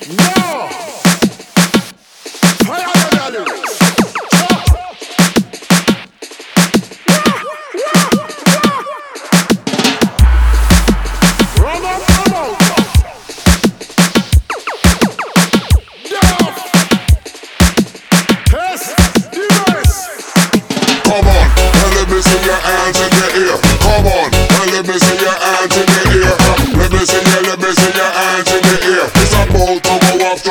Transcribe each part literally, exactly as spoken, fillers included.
No! Fire the lyrics! Run up, run out! Come on, and let me see your hands in the air. Come on, and let me see your hands in the air. Let me see your, let me see your hands in the air. It's about to go off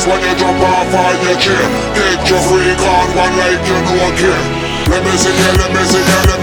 when you drop off on your chair. Get your freak on one like you don't care. Let me see you, let me see you, let